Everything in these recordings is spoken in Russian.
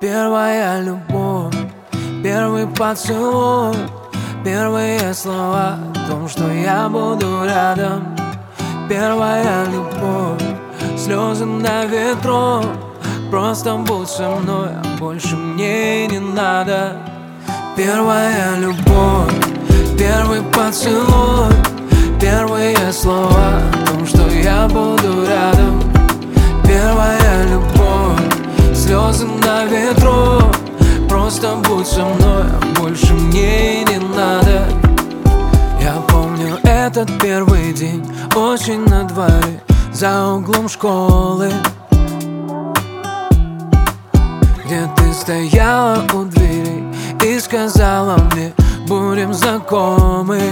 Первая любовь, первый поцелуй, первые слова о том, что я буду рядом. Первая любовь, слезы на ветру, просто будь со мной, а больше мне не надо. Первая любовь, первый поцелуй, первые слова о том, что я буду рядом. Первая любовь, слезы на ветру, просто будь со мной, а больше мне не надо. Я помню этот первый день, осень на дворе, за углом школы, где ты стояла у двери и сказала мне: будем знакомы.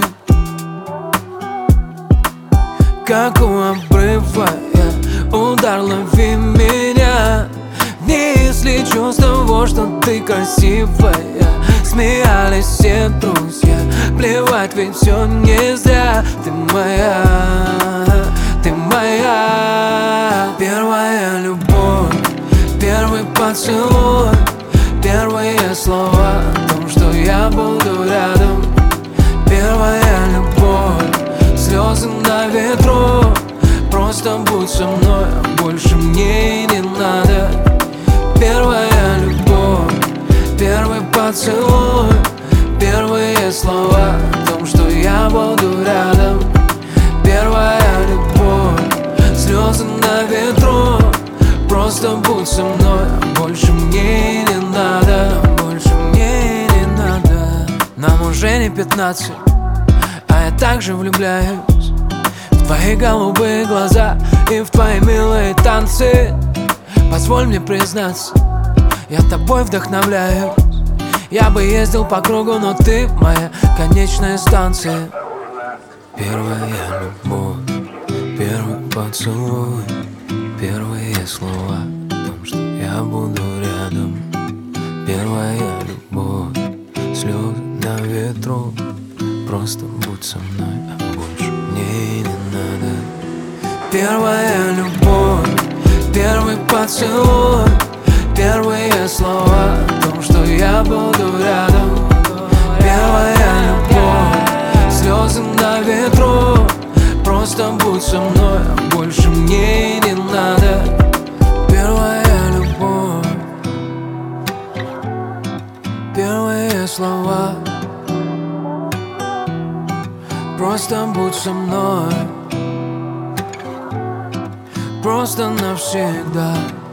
Как у обрыва я, удар, лови меня. Несли чувство того, что ты красивая. Смеялись все друзья, плевать, ведь все не зря. Ты моя, ты моя. Первая любовь, первый поцелуй, первые слова о том, что я буду рядом. Первая любовь, слезы на ветру, просто будь со мной, а больше мне не надо. Первая любовь, первый поцелуй, первые слова о том, что я буду рядом. Первая любовь, слезы на ветру, просто будь со мной, а больше мне не надо. Больше мне не надо. Нам уже не 15, а я также влюбляюсь в твои голубые глаза и в твои милые танцы. Позволь мне признаться, я тобой вдохновляюсь. Я бы ездил по кругу, но ты моя конечная станция. Первая любовь, первый поцелуй, первые слова о том, что я буду рядом. Первая любовь, слезы на ветру, просто будь со мной, а больше мне не надо. Первая любовь, первый поцелуй, первые слова о том, что я буду рядом. Первая любовь, слезы на ветру, просто будь со мной, а больше мне не надо. Первая любовь, первые слова, просто будь со мной, просто навсегда.